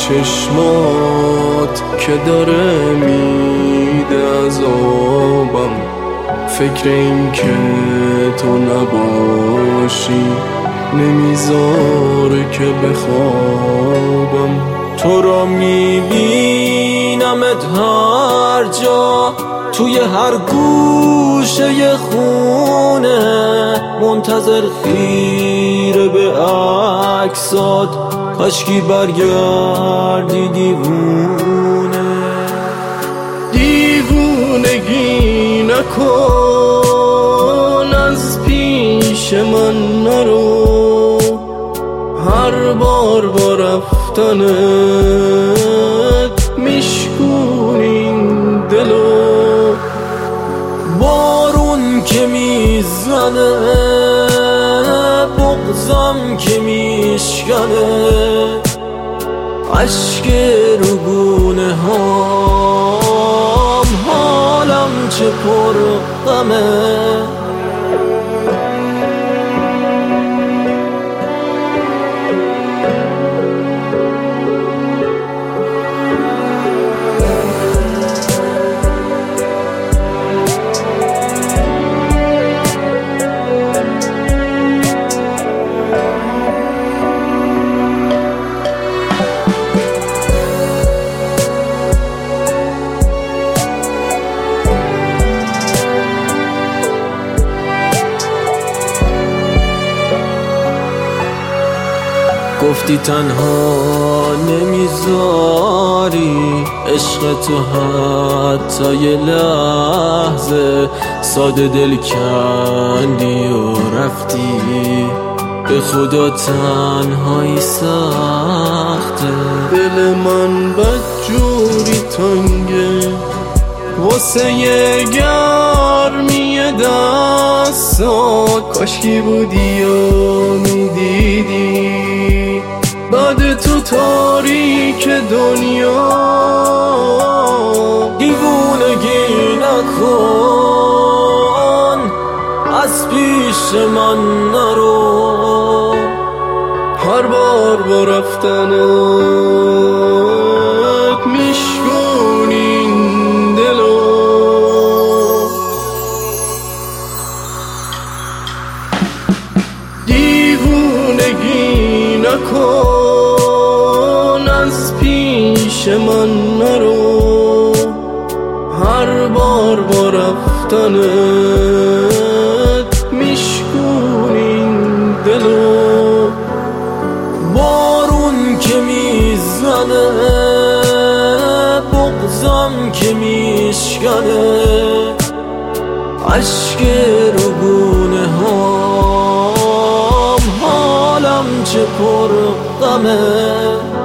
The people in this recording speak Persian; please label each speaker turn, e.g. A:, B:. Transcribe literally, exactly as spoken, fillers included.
A: چشمات که داره میده عذابم، فکر این که تو نباشی نمیذاره که بخوابم. تو را میبینمت هر جا، توی هر گوشه خونه، منتظر خیره به عکسات، کاشکی برگردی دیوونه. دیوونگی نکن، از پیش من نرو، هر بار با رفتنت میشکونین دلو. بارون که میزنه بغضم که میشکنه، عشق رو گونه هام، حالم چه پر غمه. گفتی تنها نمیذاری، عشق تو حتی یه لحظه ساده دل کندی و رفتی. به خدا تنهایی سخته، دل من بدجوری تنگه واسه یه گرمی دستات. کاشکی بودی و میدیدی بعد تو تاریک دنیا. دیوونگی نکن، از پیش من نرو، هر بار با رفتنت میشکونین دلو. دیوونگی نکن، از پیش من نرو، هر بار با رفتنت میشکونین دلو. بارون که میزنه بغضم که میشکنه، عشق رو گونه هام، حالم چه پر غمه.